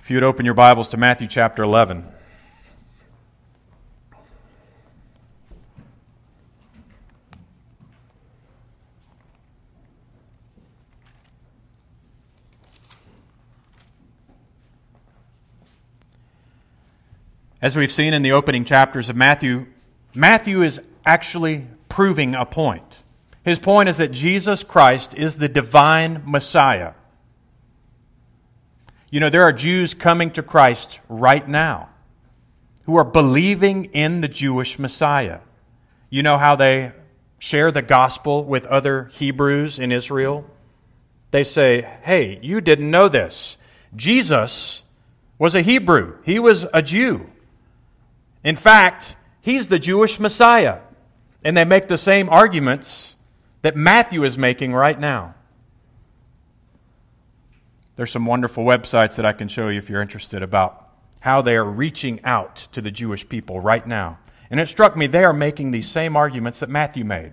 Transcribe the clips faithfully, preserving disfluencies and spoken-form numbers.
If you would open your Bibles to Matthew chapter eleven. As we've seen in the opening chapters of Matthew, Matthew is actually proving a point. His point is that Jesus Christ is the divine Messiah. You know, there are Jews coming to Christ right now who are believing in the Jewish Messiah. You know how they share the gospel with other Hebrews in Israel? They say, hey, you didn't know this. Jesus was a Hebrew. He was a Jew. In fact, he's the Jewish Messiah. And they make the same arguments that Matthew is making right now. There's some wonderful websites that I can show you if you're interested about how they are reaching out to the Jewish people right now. And it struck me they are making these same arguments that Matthew made.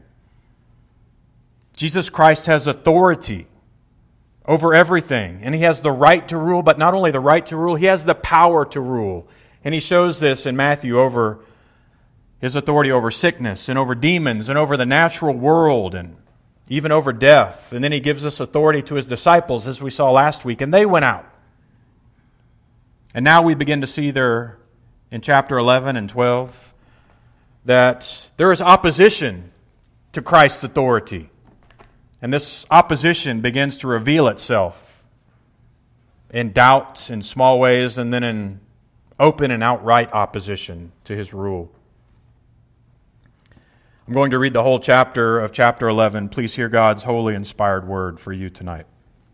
Jesus Christ has authority over everything, and he has the right to rule, but not only the right to rule, he has the power to rule. And he shows this in Matthew over his authority over sickness and over demons and over the natural world and even over death. And then he gives us authority to his disciples, as we saw last week, and they went out. And now we begin to see there in chapter eleven and twelve that there is opposition to Christ's authority. And this opposition begins to reveal itself in doubt in small ways and then in open and outright opposition to his rule. I'm going to read the whole chapter of chapter eleven. Please hear God's holy, inspired word for you tonight.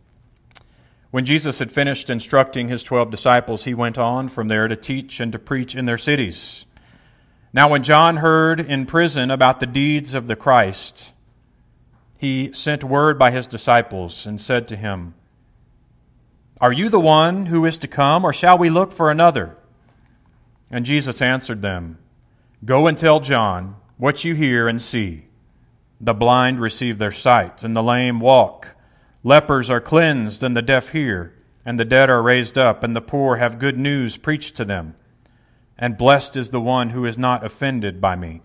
When Jesus had finished instructing his twelve disciples, he went on from there to teach and to preach in their cities. Now when John heard in prison about the deeds of the Christ, he sent word by his disciples and said to him, "Are you the one who is to come, or shall we look for another?" And Jesus answered them, "Go and tell John what you hear and see. The blind receive their sight, and the lame walk. Lepers are cleansed, and the deaf hear, and the dead are raised up, and the poor have good news preached to them. And blessed is the one who is not offended by me."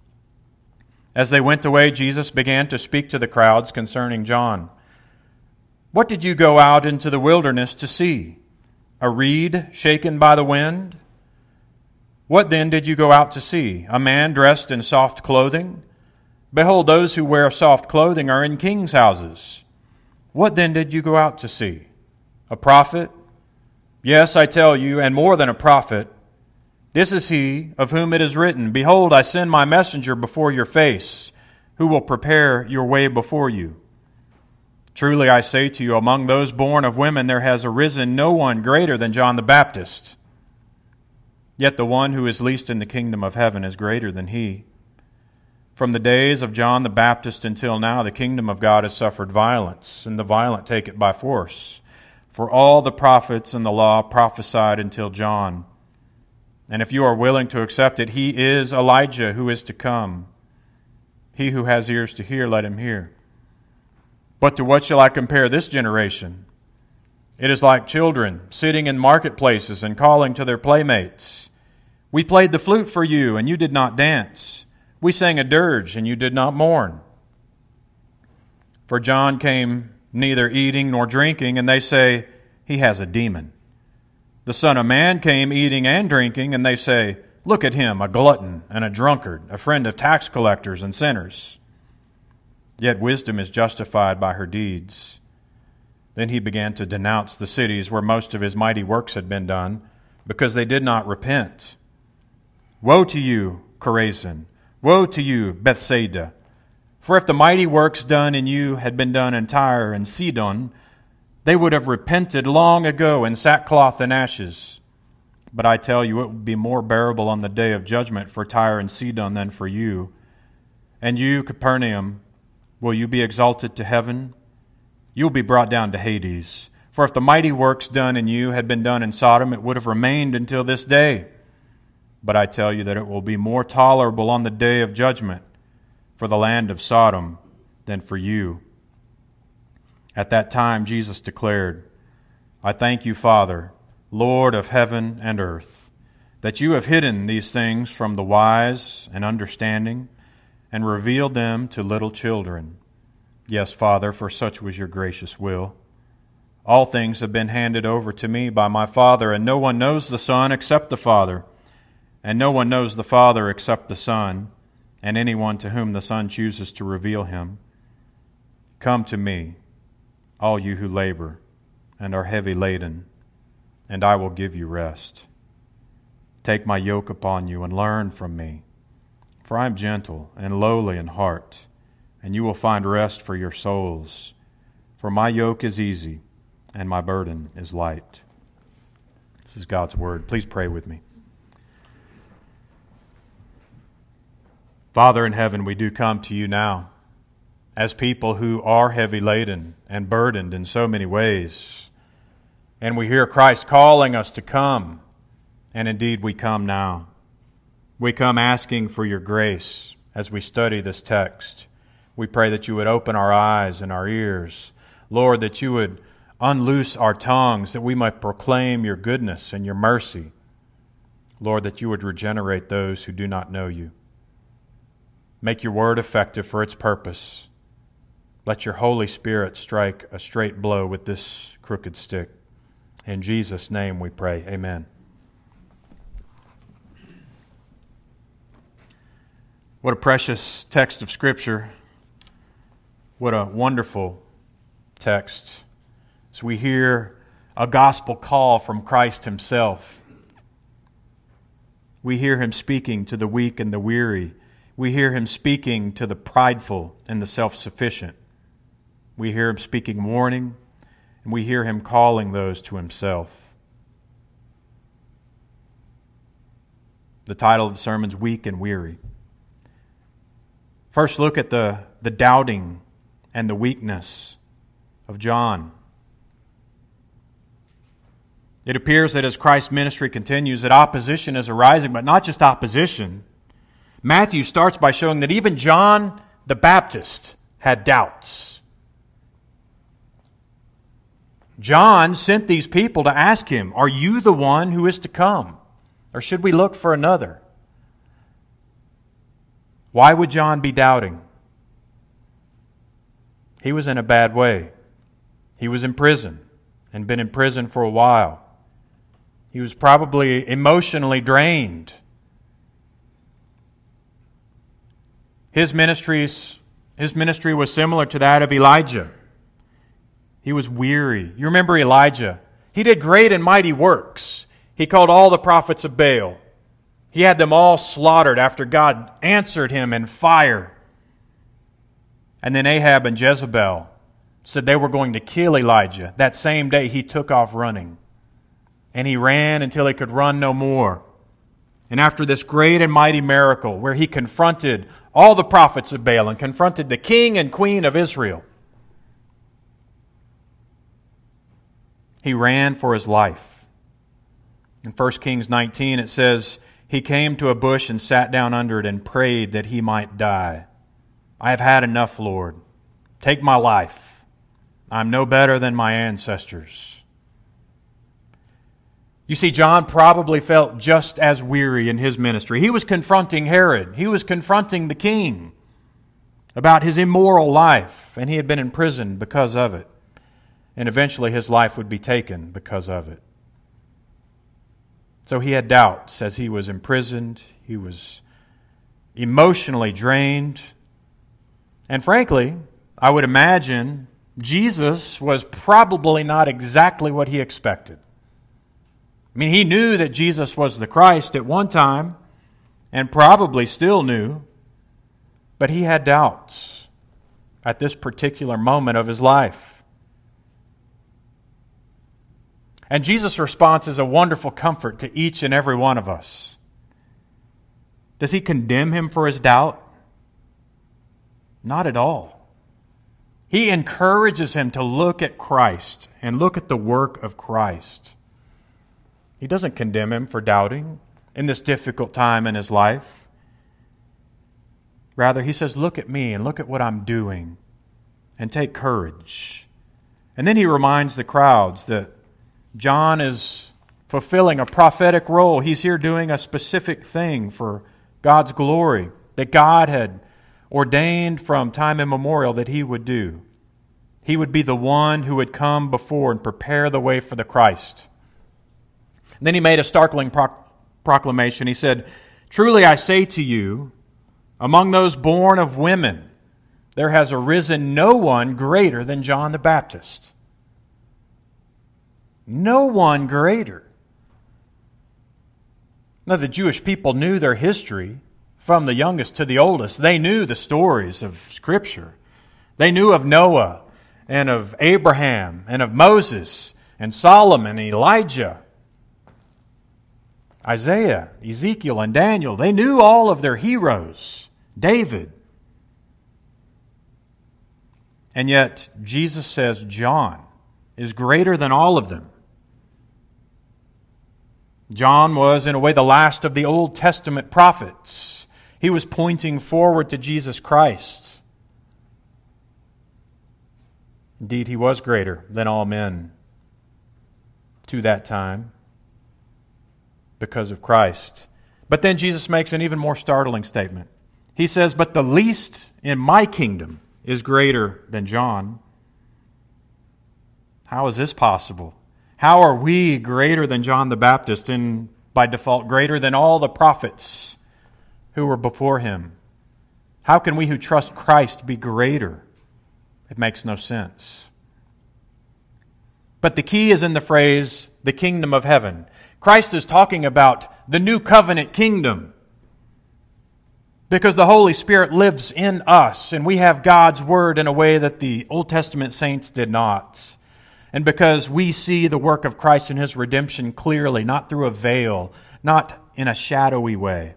As they went away, Jesus began to speak to the crowds concerning John. "What did you go out into the wilderness to see? A reed shaken by the wind? What then did you go out to see? A man dressed in soft clothing? Behold, those who wear soft clothing are in kings' houses. What then did you go out to see? A prophet? Yes, I tell you, and more than a prophet. This is he of whom it is written, 'Behold, I send my messenger before your face, who will prepare your way before you.' Truly I say to you, among those born of women there has arisen no one greater than John the Baptist. Yet the one who is least in the kingdom of heaven is greater than he. From the days of John the Baptist until now, the kingdom of God has suffered violence, and the violent take it by force. For all the prophets and the law prophesied until John. And if you are willing to accept it, he is Elijah who is to come. He who has ears to hear, let him hear. But to what shall I compare this generation? It is like children sitting in marketplaces and calling to their playmates. 'We played the flute for you, and you did not dance. We sang a dirge, and you did not mourn.' For John came neither eating nor drinking, and they say, 'He has a demon.' The Son of Man came eating and drinking, and they say, 'Look at him, a glutton and a drunkard, a friend of tax collectors and sinners.' Yet wisdom is justified by her deeds." Then he began to denounce the cities where most of his mighty works had been done, because they did not repent. "Woe to you, Chorazin! Woe to you, Bethsaida! For if the mighty works done in you had been done in Tyre and Sidon, they would have repented long ago in sackcloth and ashes. But I tell you, it will be more bearable on the day of judgment for Tyre and Sidon than for you. And you, Capernaum, will you be exalted to heaven? You will be brought down to Hades. For if the mighty works done in you had been done in Sodom, it would have remained until this day. But I tell you that it will be more tolerable on the day of judgment for the land of Sodom than for you." At that time Jesus declared, "I thank you, Father, Lord of heaven and earth, that you have hidden these things from the wise and understanding and revealed them to little children. Yes, Father, for such was your gracious will. All things have been handed over to me by my Father, and no one knows the Son except the Father, and no one knows the Father except the Son, and anyone to whom the Son chooses to reveal him. Come to me, all you who labor and are heavy laden, and I will give you rest. Take my yoke upon you and learn from me, for I am gentle and lowly in heart, and you will find rest for your souls. For my yoke is easy, and my burden is light. This is God's word. Please pray with me. Father in heaven, we do come to you now as people who are heavy laden and burdened in so many ways. And we hear Christ calling us to come, and indeed we come now. We come asking for your grace as we study this text. We pray that you would open our eyes and our ears. Lord, that you would unloose our tongues, that we might proclaim your goodness and your mercy. Lord, that you would regenerate those who do not know you. Make your word effective for its purpose. Let your Holy Spirit strike a straight blow with this crooked stick. In Jesus' name we pray. Amen. What a precious text of Scripture. What a wonderful text. As we hear a gospel call from Christ himself. We hear him speaking to the weak and the weary. We hear him speaking to the prideful and the self-sufficient. We hear him speaking warning, and we hear him calling those to himself. The title of the sermon is Weak and Weary. First, look at the, the doubting and the weakness of John. It appears that as Christ's ministry continues, that opposition is arising, but not just opposition. Matthew starts by showing that even John the Baptist had doubts. John sent these people to ask him, "Are you the one who is to come, or should we look for another?" Why would John be doubting? He was in a bad way. He was in prison and been in prison for a while. He was probably emotionally drained. His ministries, his ministry was similar to that of Elijah. He was weary. You remember Elijah? He did great and mighty works. He called all the prophets of Baal. He had them all slaughtered after God answered him in fire. And then Ahab and Jezebel said they were going to kill Elijah. That same day he took off running. And he ran until he could run no more. And after this great and mighty miracle where he confronted all the prophets of Baal and confronted the king and queen of Israel, he ran for his life. In First Kings nineteen it says, "He came to a bush and sat down under it and prayed that he might die. I have had enough, Lord. Take my life. I'm no better than my ancestors." You see, John probably felt just as weary in his ministry. He was confronting Herod. He was confronting the king about his immoral life, and he had been in prison because of it. And eventually his life would be taken because of it. So he had doubts as he was imprisoned. He was emotionally drained. And frankly, I would imagine Jesus was probably not exactly what he expected. I mean, he knew that Jesus was the Christ at one time, and probably still knew, but he had doubts at this particular moment of his life. And Jesus' response is a wonderful comfort to each and every one of us. Does he condemn him for his doubt? Not at all. He encourages him to look at Christ and look at the work of Christ. He doesn't condemn him for doubting in this difficult time in his life. Rather, he says, "Look at me and look at what I'm doing and take courage." And then he reminds the crowds that John is fulfilling a prophetic role. He's here doing a specific thing for God's glory that God had ordained from time immemorial that he would do. He would be the one who would come before and prepare the way for the Christ. And then he made a startling pro- proclamation. He said, "Truly I say to you, among those born of women, there has arisen no one greater than John the Baptist." No one greater. Now, the Jewish people knew their history from the youngest to the oldest. They knew the stories of Scripture. They knew of Noah and of Abraham and of Moses and Solomon and Elijah, Isaiah, Ezekiel, and Daniel. They knew all of their heroes, David. And yet, Jesus says John is greater than all of them. John was, in a way, the last of the Old Testament prophets. He was pointing forward to Jesus Christ. Indeed, he was greater than all men to that time because of Christ. But then Jesus makes an even more startling statement. He says, "But the least in my kingdom is greater than John." How is this possible? How are we greater than John the Baptist and by default greater than all the prophets who were before him? How can we who trust Christ be greater? It makes no sense. But the key is in the phrase, the kingdom of heaven. Christ is talking about the new covenant kingdom. Because the Holy Spirit lives in us and we have God's Word in a way that the Old Testament saints did not. And because we see the work of Christ and His redemption clearly, not through a veil, not in a shadowy way.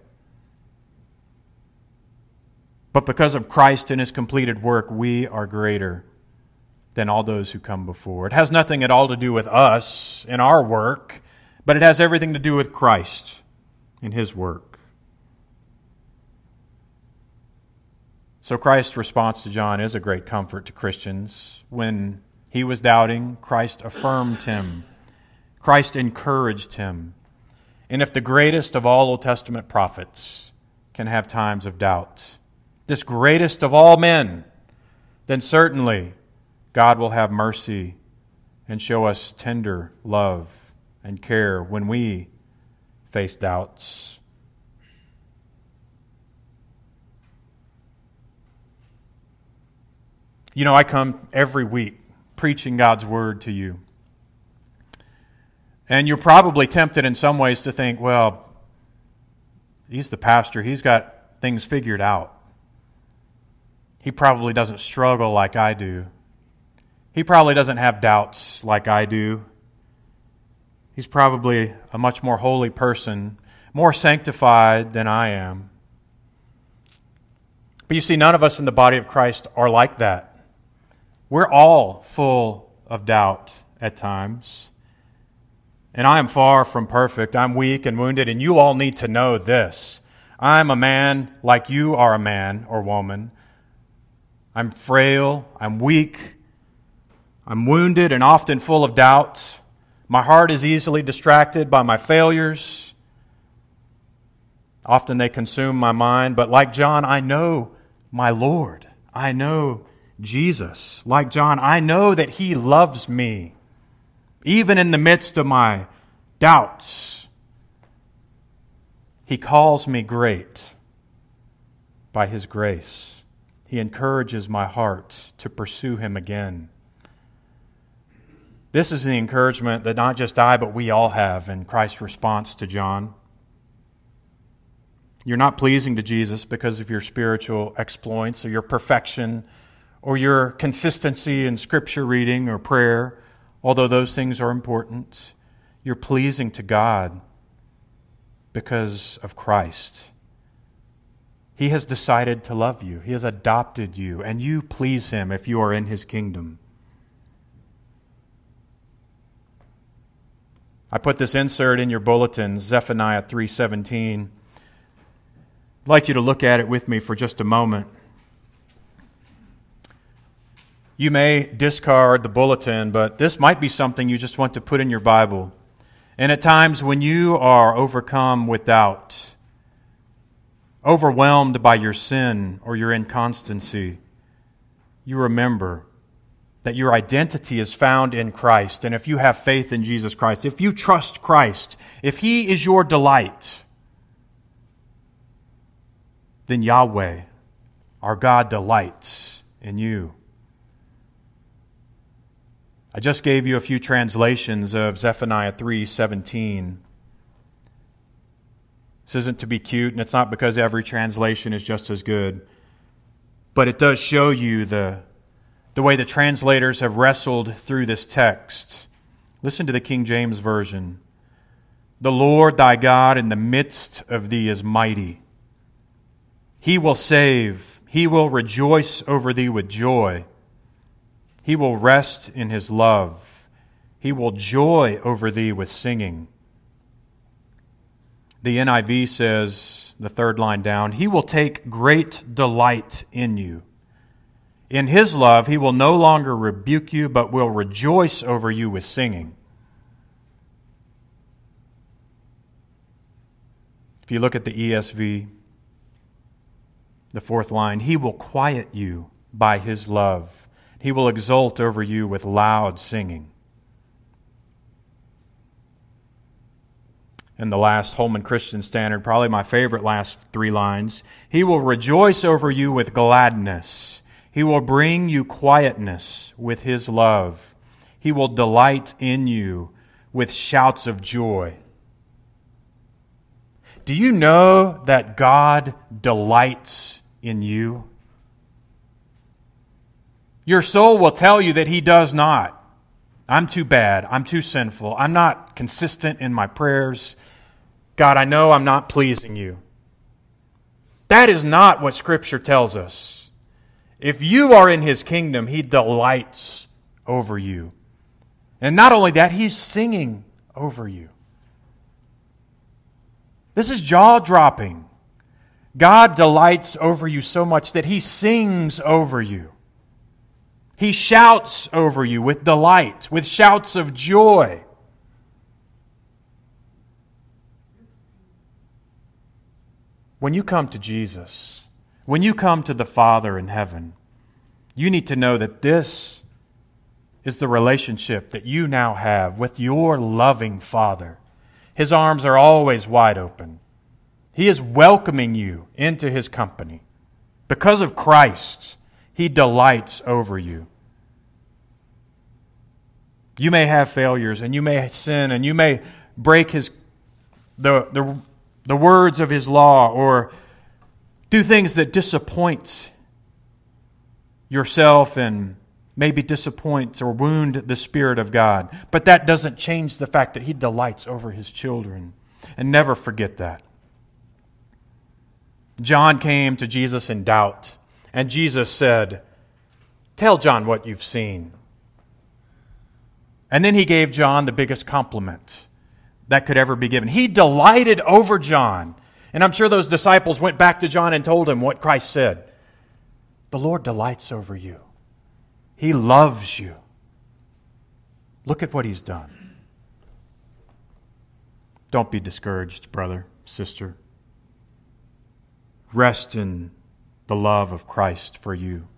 But because of Christ and His completed work, we are greater than all those who come before. It has nothing at all to do with us and our work, but it has everything to do with Christ and His work. So Christ's response to John is a great comfort to Christians. When he was doubting, Christ affirmed him. Christ encouraged him. And if the greatest of all Old Testament prophets can have times of doubt, this greatest of all men, then certainly God will have mercy and show us tender love and care when we face doubts. You know, I come every week preaching God's Word to you. And you're probably tempted in some ways to think, well, he's the pastor. He's got things figured out. He probably doesn't struggle like I do. He probably doesn't have doubts like I do. He's probably a much more holy person, more sanctified than I am. But you see, none of us in the body of Christ are like that. We're all full of doubt at times. And I am far from perfect. I'm weak and wounded, and you all need to know this. I'm a man like you are a man or woman. I'm frail, I'm weak, I'm wounded and often full of doubt. My heart is easily distracted by my failures. Often they consume my mind, but like John, I know my Lord. I know Jesus. Like John, I know that He loves me, even in the midst of my doubts. He calls me great by His grace. He encourages my heart to pursue Him again. This is the encouragement that not just I, but we all have in Christ's response to John. You're not pleasing to Jesus because of your spiritual exploits or your perfection or your consistency in Scripture reading or prayer, although those things are important. You're pleasing to God because of Christ. He has decided to love you. He has adopted you, and you please Him if you are in His kingdom. I put this insert in your bulletin, Zephaniah three seventeen. I'd like you to look at it with me for just a moment. You may discard the bulletin, but this might be something you just want to put in your Bible. And at times when you are overcome with doubt, overwhelmed by your sin or your inconstancy, you remember that your identity is found in Christ. And if you have faith in Jesus Christ, if you trust Christ, if He is your delight, then Yahweh, our God, delights in you. I just gave you a few translations of Zephaniah three seventeen. This isn't to be cute, and it's not because every translation is just as good, but it does show you the, the way the translators have wrestled through this text. Listen to the King James Version. The Lord thy God in the midst of thee is mighty. He will save. He will rejoice over thee with joy. He will rest in His love. He will joy over thee with singing. The N I V says, the third line down, He will take great delight in you. In His love, He will no longer rebuke you, but will rejoice over you with singing. If you look at the E S V, the fourth line, He will quiet you by His love. He will exult over you with loud singing. And the last Holman Christian Standard, probably my favorite last three lines, He will rejoice over you with gladness. He will bring you quietness with His love. He will delight in you with shouts of joy. Do you know that God delights in you? Your soul will tell you that He does not. I'm too bad. I'm too sinful. I'm not consistent in my prayers. God, I know I'm not pleasing You. That is not what Scripture tells us. If you are in His kingdom, He delights over you. And not only that, He's singing over you. This is jaw-dropping. God delights over you so much that He sings over you. He shouts over you with delight, with shouts of joy. When you come to Jesus, when you come to the Father in heaven, you need to know that this is the relationship that you now have with your loving Father. His arms are always wide open. He is welcoming you into His company. Because of Christ, He delights over you. You may have failures, and you may sin, and you may break His the the, the words of His law, or do things that disappoint yourself and maybe disappoint or wound the Spirit of God. But that doesn't change the fact that He delights over His children. And never forget that. John came to Jesus in doubt, and Jesus said, "Tell John what you've seen." And then He gave John the biggest compliment that could ever be given. He delighted over John. And I'm sure those disciples went back to John and told him what Christ said. The Lord delights over you. He loves you. Look at what He's done. Don't be discouraged, brother, sister. Rest in the love of Christ for you,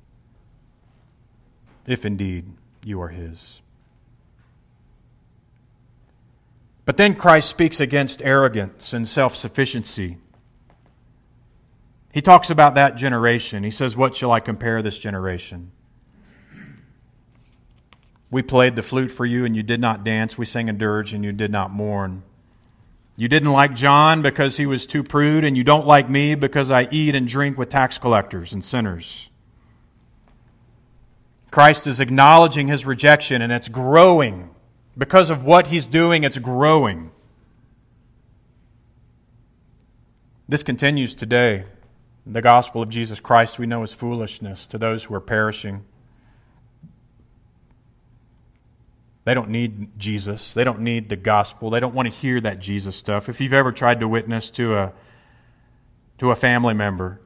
if indeed you are His. But then Christ speaks against arrogance and self-sufficiency. He talks about that generation. He says, "What shall I compare this generation? We played the flute for you, and you did not dance. We sang a dirge, and you did not mourn. You didn't like John because he was too prude, and you don't like me because I eat and drink with tax collectors and sinners." Christ is acknowledging His rejection, and it's growing. Because of what He's doing, it's growing. This continues today. The gospel of Jesus Christ we know is foolishness to those who are perishing. They don't need Jesus. They don't need the gospel. They don't want to hear that Jesus stuff. If you've ever tried to witness to a to a family member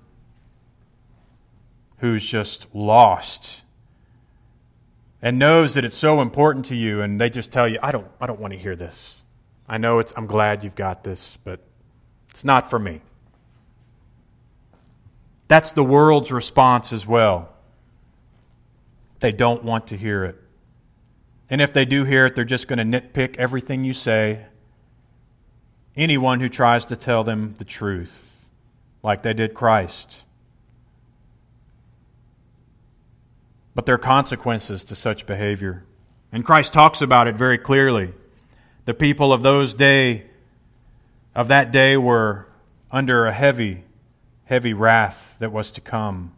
who's just lost and knows that it's so important to you, and they just tell you, I don't I don't want to hear this. I know it's, I'm glad you've got this, but it's not for me. That's the world's response as well. They don't want to hear it. And if they do hear it, they're just going to nitpick everything you say. Anyone who tries to tell them the truth, like they did Christ. But there are consequences to such behavior. And Christ talks about it very clearly. The people of those day, of that day were under a heavy, heavy wrath that was to come.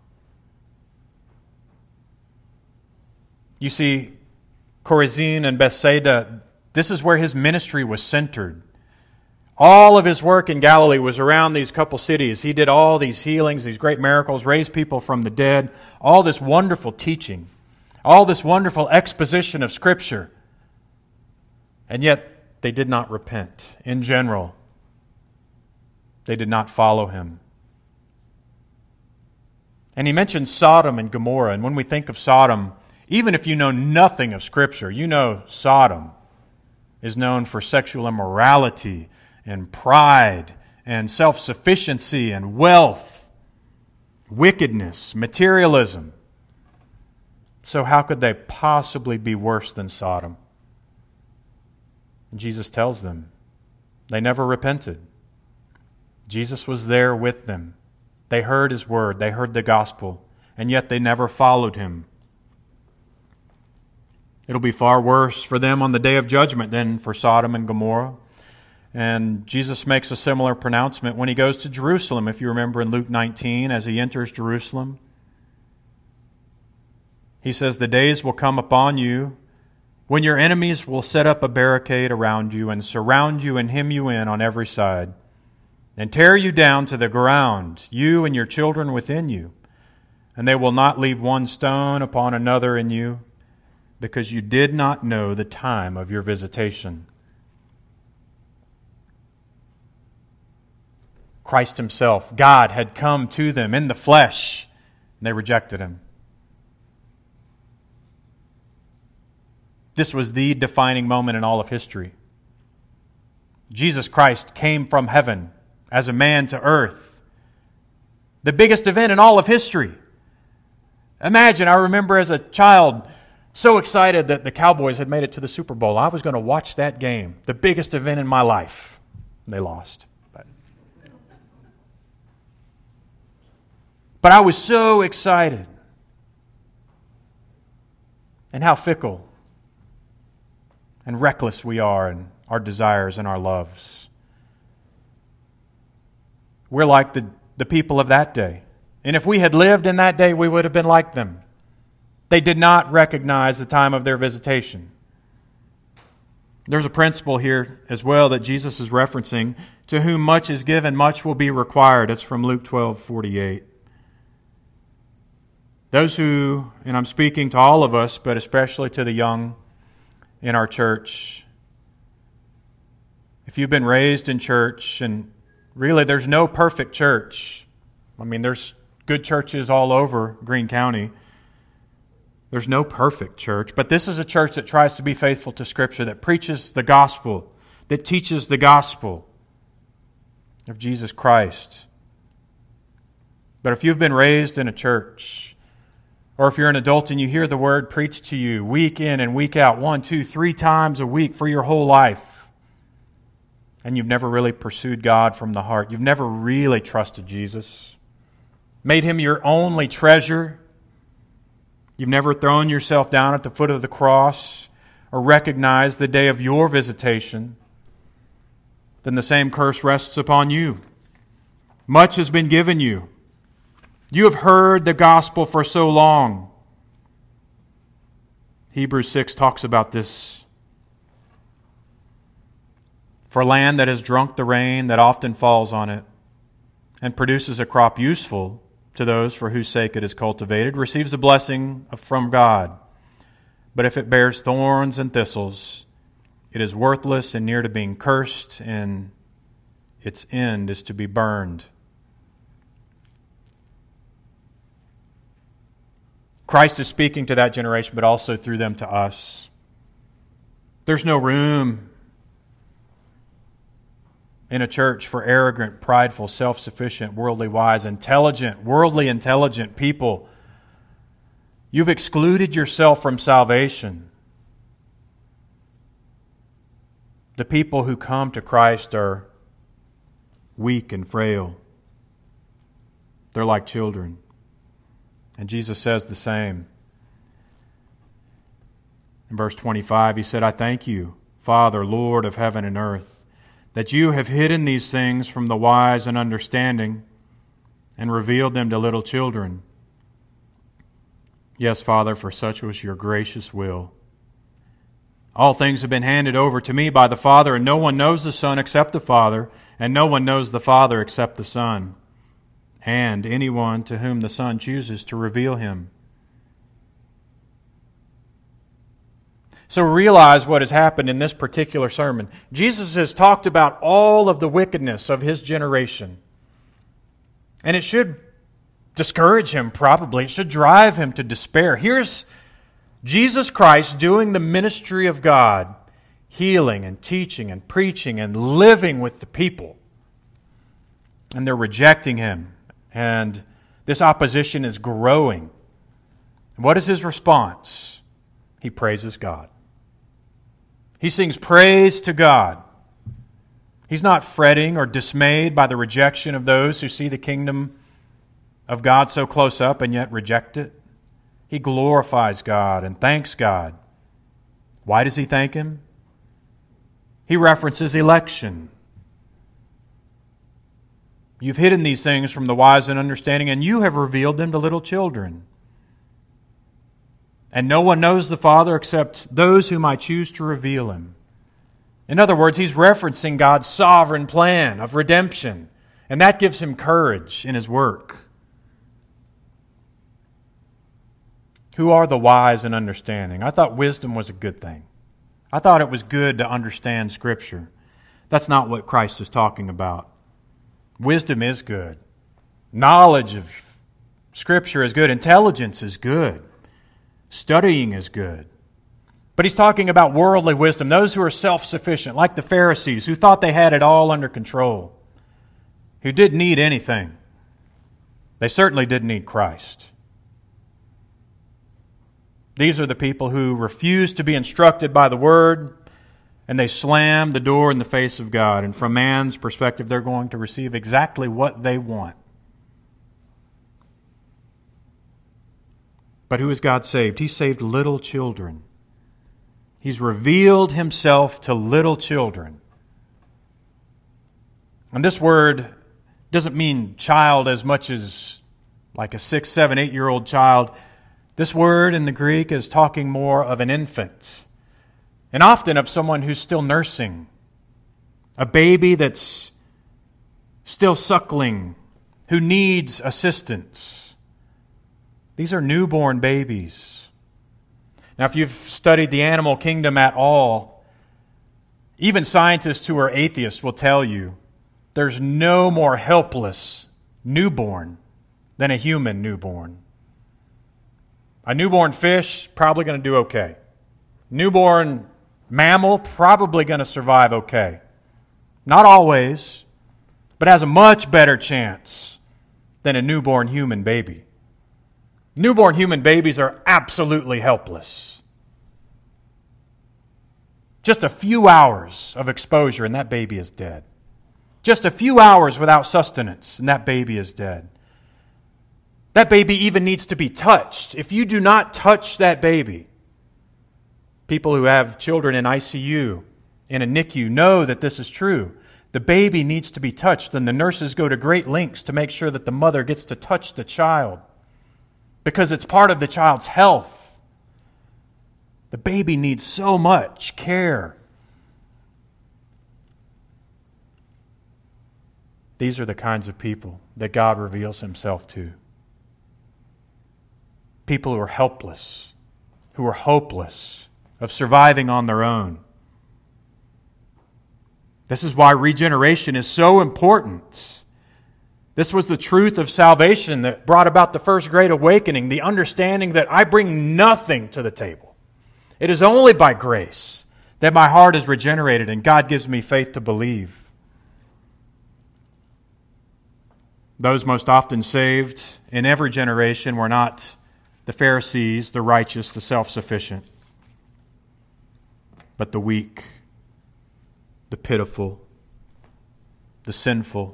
You see, Chorazin and Bethsaida, this is where his ministry was centered. All of his work in Galilee was around these couple cities. He did all these healings, these great miracles, raised people from the dead, all this wonderful teaching, all this wonderful exposition of Scripture. And yet, they did not repent. In general, they did not follow him. And he mentioned Sodom and Gomorrah. And when we think of Sodom, even if you know nothing of Scripture, you know Sodom is known for sexual immorality and pride and self-sufficiency and wealth, wickedness, materialism. So how could they possibly be worse than Sodom? And Jesus tells them they never repented. Jesus was there with them. They heard His word, they heard the gospel, and yet they never followed Him. It'll be far worse for them on the day of judgment than for Sodom and Gomorrah. And Jesus makes a similar pronouncement when He goes to Jerusalem, if you remember in Luke nineteen, as He enters Jerusalem. He says, "The days will come upon you when your enemies will set up a barricade around you and surround you and hem you in on every side and tear you down to the ground, you and your children within you. And they will not leave one stone upon another in you, because you did not know the time of your visitation." Christ Himself, God, had come to them in the flesh, and they rejected Him. This was the defining moment in all of history. Jesus Christ came from heaven as a man to earth. The biggest event in all of history. Imagine, I remember as a child, so excited that the Cowboys had made it to the Super Bowl. I was going to watch that game, the biggest event in my life. They lost. But, but I was so excited. And how fickle and reckless we are in our desires and our loves. We're like the, the people of that day. And if we had lived in that day, we would have been like them. They did not recognize the time of their visitation. There's a principle here as well that Jesus is referencing. To whom much is given, much will be required. It's from Luke twelve forty-eight. Those who, and I'm speaking to all of us, but especially to the young in our church, if you've been raised in church, and really there's no perfect church. I mean, there's good churches all over Greene County. There's no perfect church, but this is a church that tries to be faithful to Scripture, that preaches the gospel, that teaches the gospel of Jesus Christ. But if you've been raised in a church, or if you're an adult and you hear the word preached to you week in and week out, one, two, three times a week for your whole life, and you've never really pursued God from the heart, you've never really trusted Jesus, made Him your only treasure, you've never thrown yourself down at the foot of the cross or recognized the day of your visitation, then the same curse rests upon you. Much has been given you. You have heard the gospel for so long. Hebrews six talks about this. For land that has drunk the rain that often falls on it and produces a crop useful to those for whose sake it is cultivated, receives a blessing from God. But if it bears thorns and thistles, it is worthless and near to being cursed, and its end is to be burned. Christ is speaking to that generation, but also through them to us. There's no room in a church for arrogant, prideful, self-sufficient, worldly wise, intelligent, worldly intelligent people. You've excluded yourself from salvation. The people who come to Christ are weak and frail. They're like children. And Jesus says the same. In verse twenty-five, He said, I thank you, Father, Lord of heaven and earth, that you have hidden these things from the wise and understanding and revealed them to little children. Yes, Father, for such was your gracious will. All things have been handed over to me by the Father, and no one knows the Son except the Father, and no one knows the Father except the Son, and anyone to whom the Son chooses to reveal Him. So realize what has happened in this particular sermon. Jesus has talked about all of the wickedness of His generation. And it should discourage Him, probably. It should drive Him to despair. Here's Jesus Christ doing the ministry of God, healing and teaching and preaching and living with the people. And they're rejecting Him. And this opposition is growing. What is His response? He praises God. He sings praise to God. He's not fretting or dismayed by the rejection of those who see the kingdom of God so close up and yet reject it. He glorifies God and thanks God. Why does He thank Him? He references election. You've hidden these things from the wise and understanding, and you have revealed them to little children. And no one knows the Father except those whom I choose to reveal Him. In other words, He's referencing God's sovereign plan of redemption, and that gives Him courage in His work. Who are the wise and understanding? I thought wisdom was a good thing. I thought it was good to understand Scripture. That's not what Christ is talking about. Wisdom is good. Knowledge of Scripture is good. Intelligence is good. Studying is good. But He's talking about worldly wisdom, those who are self-sufficient, like the Pharisees, who thought they had it all under control, who didn't need anything. They certainly didn't need Christ. These are the people who refuse to be instructed by the Word, and they slam the door in the face of God. And from man's perspective, they're going to receive exactly what they want. But who has God saved? He saved little children. He's revealed Himself to little children. And this word doesn't mean child as much as like a six, seven, eight-year-old child. This word in the Greek is talking more of an infant, and often of someone who's still nursing, a baby that's still suckling, who needs assistance. These are newborn babies. Now, if you've studied the animal kingdom at all, even scientists who are atheists will tell you there's no more helpless newborn than a human newborn. A newborn fish, probably going to do okay. Newborn mammal, probably going to survive okay. Not always, but has a much better chance than a newborn human baby. Newborn human babies are absolutely helpless. Just a few hours of exposure and that baby is dead. Just a few hours without sustenance and that baby is dead. That baby even needs to be touched. If you do not touch that baby, people who have children in I C U, in a N I C U, know that this is true. The baby needs to be touched, and the nurses go to great lengths to make sure that the mother gets to touch the child, because it's part of the child's health. The baby needs so much care. These are the kinds of people that God reveals Himself to. People who are helpless, who are hopeless of surviving on their own. This is why regeneration is so important. This was the truth of salvation that brought about the first great awakening, the understanding that I bring nothing to the table. It is only by grace that my heart is regenerated and God gives me faith to believe. Those most often saved in every generation were not the Pharisees, the righteous, the self-sufficient, but the weak, the pitiful, the sinful.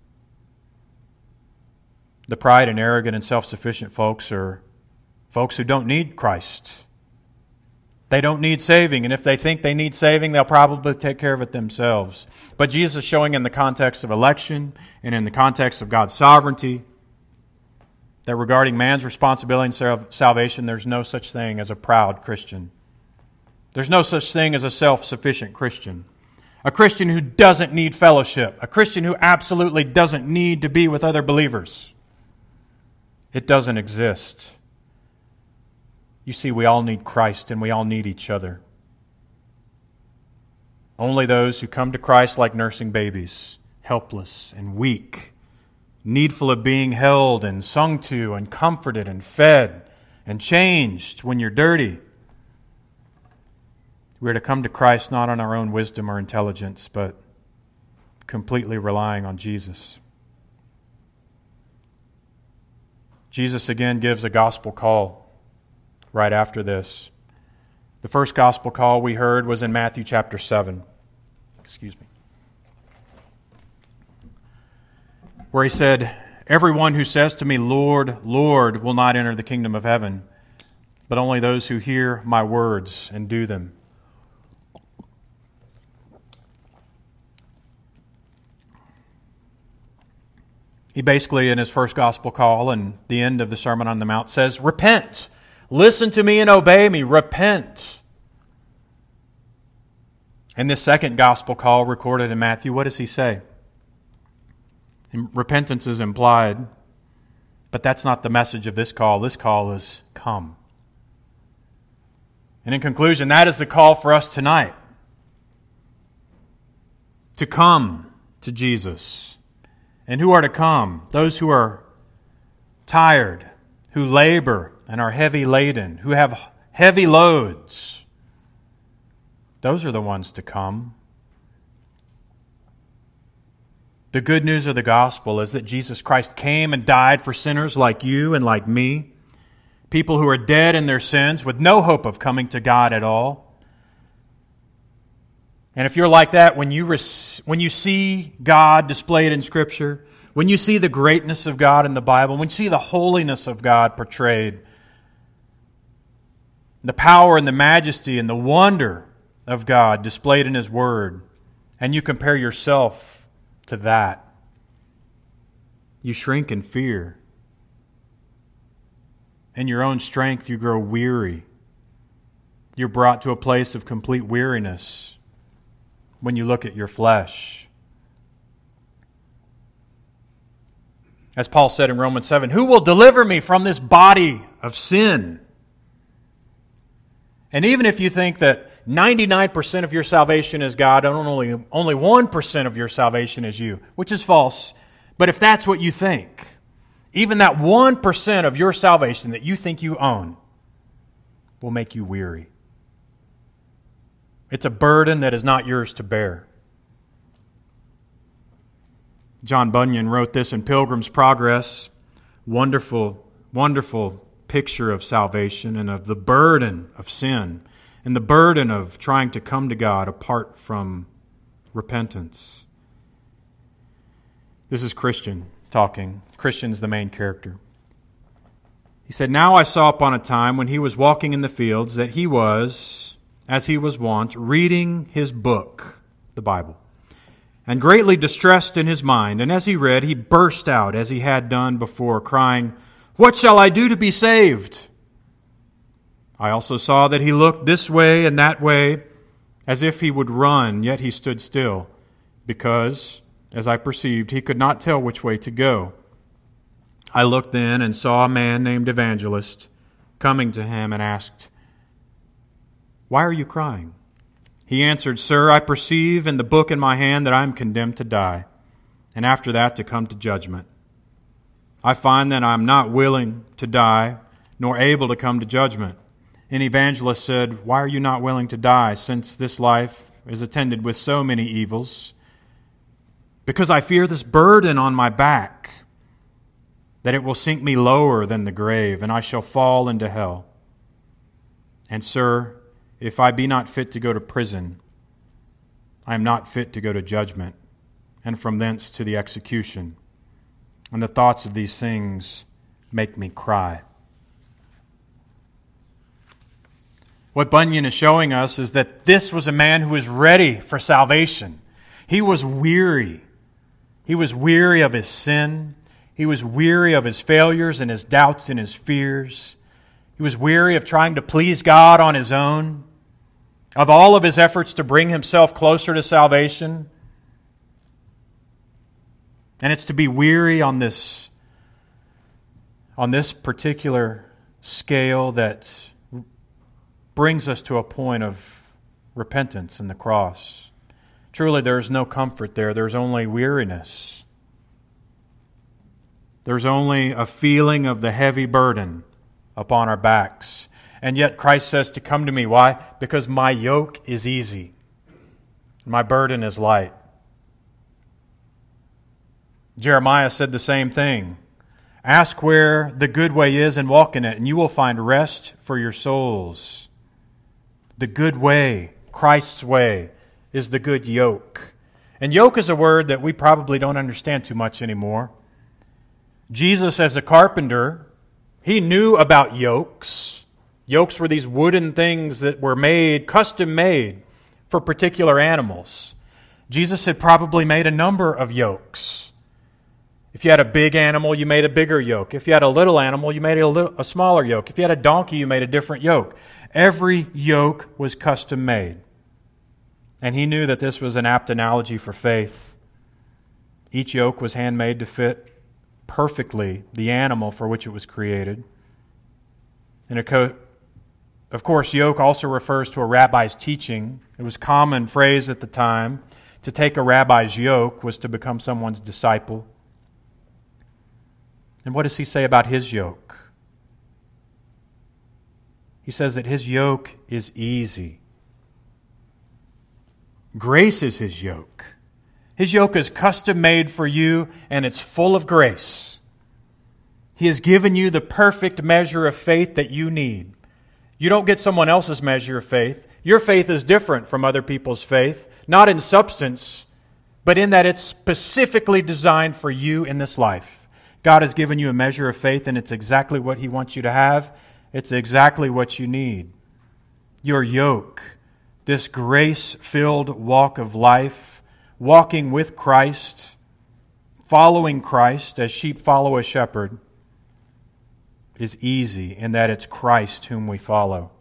The pride and arrogant and self-sufficient folks are folks who don't need Christ. They don't need saving, and if they think they need saving, they'll probably take care of it themselves. But Jesus is showing in the context of election and in the context of God's sovereignty that regarding man's responsibility and salvation, there's no such thing as a proud Christian. There's no such thing as a self-sufficient Christian. A Christian who doesn't need fellowship. A Christian who absolutely doesn't need to be with other believers. It doesn't exist. You see, we all need Christ and we all need each other. Only those who come to Christ like nursing babies, helpless and weak, needful of being held and sung to and comforted and fed and changed when you're dirty. We're to come to Christ not on our own wisdom or intelligence, but completely relying on Jesus. Jesus again gives a gospel call right after this. The first gospel call we heard was in Matthew chapter seven. Excuse me. Where he said, "Everyone who says to me, 'Lord, Lord,' will not enter the kingdom of heaven, but only those who hear my words and do them." He basically, in his first gospel call and the end of the Sermon on the Mount, says, "Repent. Listen to me and obey me. Repent." In this second gospel call recorded in Matthew, what does he say? Repentance is implied, but that's not the message of this call. This call is come. And in conclusion, that is the call for us tonight. To come to Jesus. And who are to come? Those who are tired, who labor and are heavy laden, who have heavy loads. Those are the ones to come. The good news of the gospel is that Jesus Christ came and died for sinners like you and like me, people who are dead in their sins with no hope of coming to God at all. And if you're like that, when you res- when you see God displayed in Scripture, when you see the greatness of God in the Bible, when you see the holiness of God portrayed, the power and the majesty and the wonder of God displayed in His Word, and you compare yourself to that, you shrink in fear. In your own strength, you grow weary. You're brought to a place of complete weariness when you look at your flesh. As Paul said in Romans seven, "Who will deliver me from this body of sin?" And even if you think that ninety-nine percent of your salvation is God and only, only one percent of your salvation is you, which is false, but if that's what you think, even that one percent of your salvation that you think you own will make you weary. It's a burden that is not yours to bear. John Bunyan wrote this in Pilgrim's Progress. Wonderful, wonderful picture of salvation and of the burden of sin and the burden of trying to come to God apart from repentance. This is Christian talking. Christian's the main character. He said, "Now I saw upon a time when he was walking in the fields that he was, as he was wont, reading his book," the Bible, "and greatly distressed in his mind. And as he read, he burst out, as he had done before, crying, 'What shall I do to be saved?' I also saw that he looked this way and that way, as if he would run, yet he stood still, because, as I perceived, he could not tell which way to go. I looked then and saw a man named Evangelist coming to him and asked, 'Why are you crying?' He answered, 'Sir, I perceive in the book in my hand that I am condemned to die, and after that to come to judgment. I find that I am not willing to die, nor able to come to judgment.' And Evangelist said, 'Why are you not willing to die, since this life is attended with so many evils?' 'Because I fear this burden on my back, that it will sink me lower than the grave, and I shall fall into hell. And, sir, if I be not fit to go to prison, I am not fit to go to judgment, and from thence to the execution. And the thoughts of these things make me cry. What Bunyan is showing us is that this was a man who was ready for salvation. He was weary. He was weary of his sin. He was weary of his failures and his doubts and his fears. He was weary of trying to please God on his own, of all of his efforts to bring himself closer to salvation. And it's to be weary on this, on this particular scale that brings us to a point of repentance in the cross. Truly, there is no comfort there. There's only weariness. There's only a feeling of the heavy burden upon our backs. And yet Christ says to come to me. Why? Because my yoke is easy. My burden is light. Jeremiah said the same thing. Ask where the good way is and walk in it, and you will find rest for your souls. The good way, Christ's way, is the good yoke. And yoke is a word that we probably don't understand too much anymore. Jesus, as a carpenter, he knew about yokes. Yokes were these wooden things that were made, custom made for particular animals. Jesus had probably made a number of yokes. If you had a big animal, you made a bigger yoke. If you had a little animal, you made a, little, a smaller yoke. If you had a donkey, you made a different yoke. Every yoke was custom made. And he knew that this was an apt analogy for faith. Each yoke was handmade to fit perfectly the animal for which it was created. And of course, yoke also refers to a rabbi's teaching. It was a common phrase at the time. To take a rabbi's yoke was to become someone's disciple. And what does he say about his yoke? He says that his yoke is easy. Grace is his yoke. His yoke is custom made for you, and it's full of grace. He has given you the perfect measure of faith that you need. You don't get someone else's measure of faith. Your faith is different from other people's faith, not in substance, but in that it's specifically designed for you in this life. God has given you a measure of faith, and it's exactly what He wants you to have. It's exactly what you need. Your yoke, this grace-filled walk of life, walking with Christ, following Christ as sheep follow a shepherd, is easy in that it's Christ whom we follow.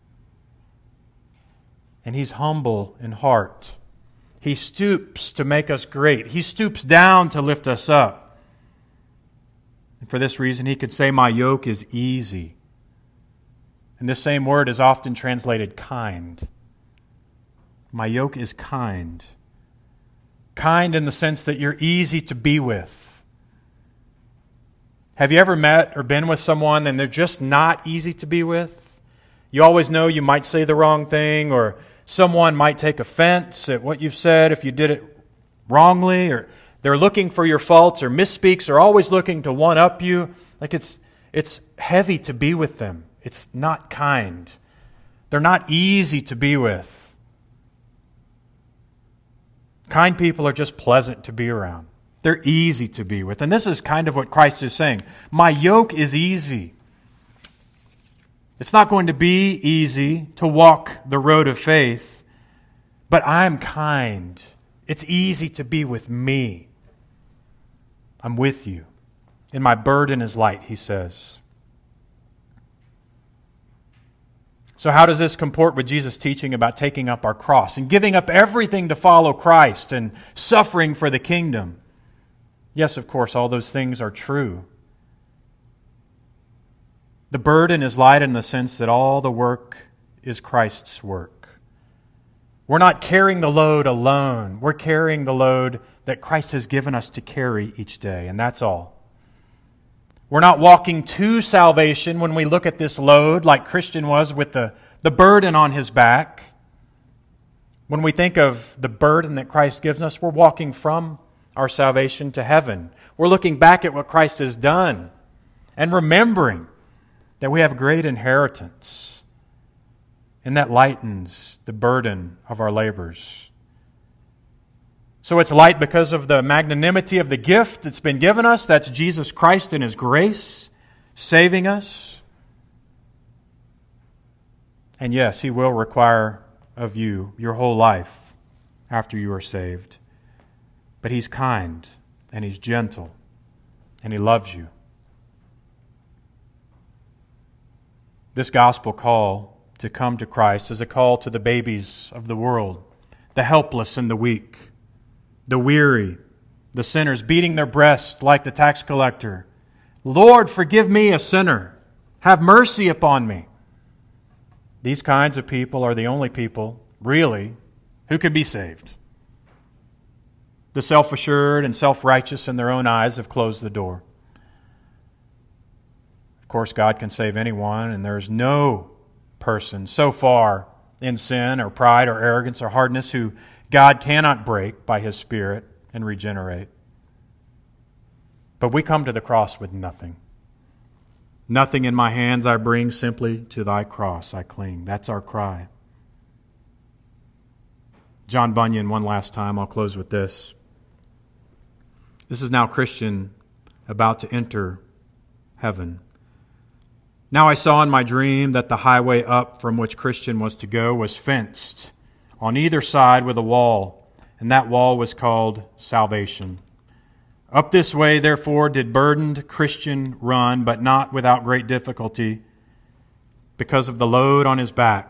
And He's humble in heart. He stoops to make us great. He stoops down to lift us up. And for this reason, He could say, my yoke is easy. And this same word is often translated kind. My yoke is kind. Kind in the sense that you're easy to be with. Have you ever met or been with someone and they're just not easy to be with? You always know you might say the wrong thing, or someone might take offense at what you've said if you did it wrongly, or they're looking for your faults or misspeaks, or always looking to one-up you. Like it's it's heavy to be with them. It's not kind. They're not easy to be with. Kind people are just pleasant to be around. They're easy to be with. And this is kind of what Christ is saying. My yoke is easy. It's not going to be easy to walk the road of faith, but I'm kind. It's easy to be with me. I'm with you. And my burden is light, He says. So how does this comport with Jesus' teaching about taking up our cross and giving up everything to follow Christ and suffering for the kingdom? Yes, of course, all those things are true. The burden is light in the sense that all the work is Christ's work. We're not carrying the load alone. We're carrying the load that Christ has given us to carry each day, and that's all. We're not walking to salvation when we look at this load like Christian was with the, the burden on his back. When we think of the burden that Christ gives us, we're walking from our salvation to heaven. We're looking back at what Christ has done and remembering that we have a great inheritance, and that lightens the burden of our labors. So it's light because of the magnanimity of the gift that's been given us. That's Jesus Christ and His grace saving us. And yes, He will require of you your whole life after you are saved. But He's kind and He's gentle and He loves you. This gospel call to come to Christ is a call to the babies of the world, the helpless and the weak, the weary, the sinners beating their breasts like the tax collector. Lord, forgive me, a sinner. Have mercy upon me. These kinds of people are the only people, really, who can be saved. The self-assured and self-righteous in their own eyes have closed the door. Of course, God can save anyone, and there is no person so far in sin or pride or arrogance or hardness who God cannot break by His Spirit and regenerate. But we come to the cross with nothing. Nothing in my hands I bring, simply to Thy cross I cling. That's our cry. John Bunyan, one last time, I'll close with this. This is now Christian about to enter heaven. Now I saw in my dream that the highway up from which Christian was to go was fenced on either side with a wall, and that wall was called salvation. Up this way, therefore, did burdened Christian run, but not without great difficulty, because of the load on his back.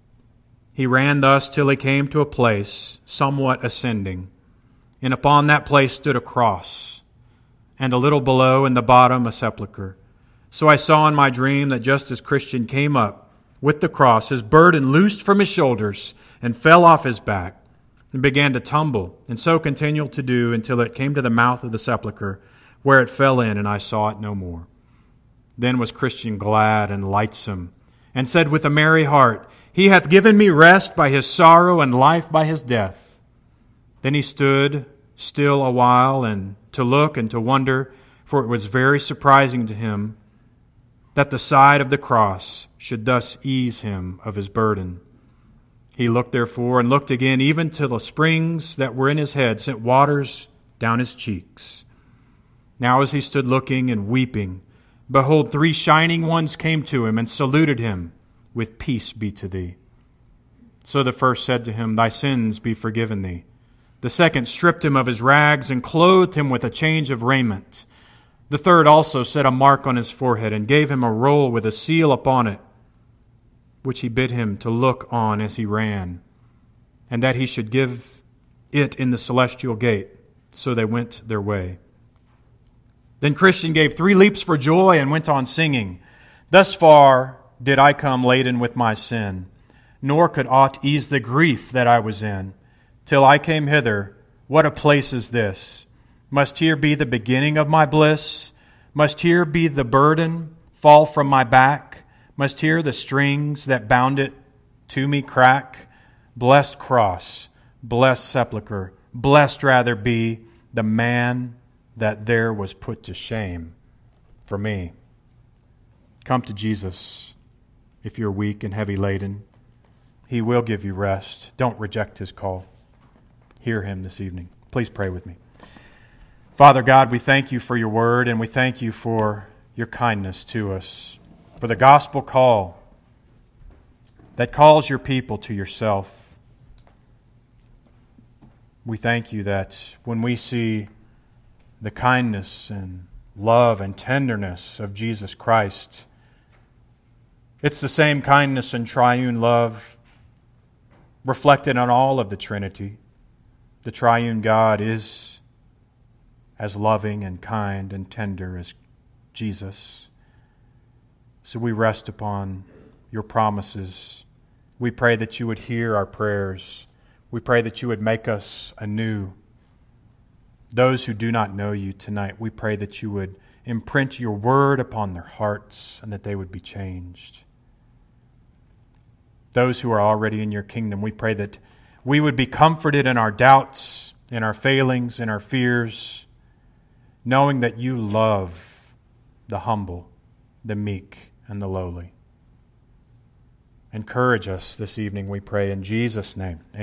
He ran thus till he came to a place somewhat ascending, and upon that place stood a cross, and a little below in the bottom a sepulchre. So I saw in my dream that just as Christian came up with the cross, his burden loosed from his shoulders and fell off his back, and began to tumble, and so continued to do until it came to the mouth of the sepulchre, where it fell in, and I saw it no more. Then was Christian glad and lightsome, and said with a merry heart, He hath given me rest by His sorrow, and life by His death. Then he stood still a while, and to look and to wonder, for it was very surprising to him that the side of the cross should thus ease him of his burden. He looked therefore, and looked again, even till the springs that were in his head sent waters down his cheeks. Now as he stood looking and weeping, behold, three shining ones came to him, and saluted him with, Peace be to thee. So the first said to him, Thy sins be forgiven thee. The second stripped him of his rags, and clothed him with a change of raiment. The third also set a mark on his forehead, and gave him a roll with a seal upon it, which he bid him to look on as he ran, and that he should give it in the celestial gate. So they went their way. Then Christian gave three leaps for joy, and went on singing, Thus far did I come laden with my sin, nor could aught ease the grief that I was in. Till I came hither, what a place is this? Must here be the beginning of my bliss? Must here be the burden fall from my back? Must here the strings that bound it to me crack? Blessed cross, blessed sepulchre, blessed rather be the man that there was put to shame for me. Come to Jesus if you're weak and heavy laden. He will give you rest. Don't reject His call. Hear Him this evening. Please pray with me. Father God, we thank You for Your word, and we thank You for Your kindness to us, for the gospel call that calls Your people to Yourself. We thank You that when we see the kindness and love and tenderness of Jesus Christ, it's the same kindness and triune love reflected on all of the Trinity. The triune God is as loving and kind and tender as Jesus. So we rest upon Your promises. We pray that You would hear our prayers. We pray that You would make us anew. Those who do not know You tonight, we pray that You would imprint Your word upon their hearts and that they would be changed. Those who are already in Your kingdom, we pray that we would be comforted in our doubts, in our failings, in our fears, knowing that You love the humble the meek, and the lowly. Encourage us this evening, we pray, in Jesus' name.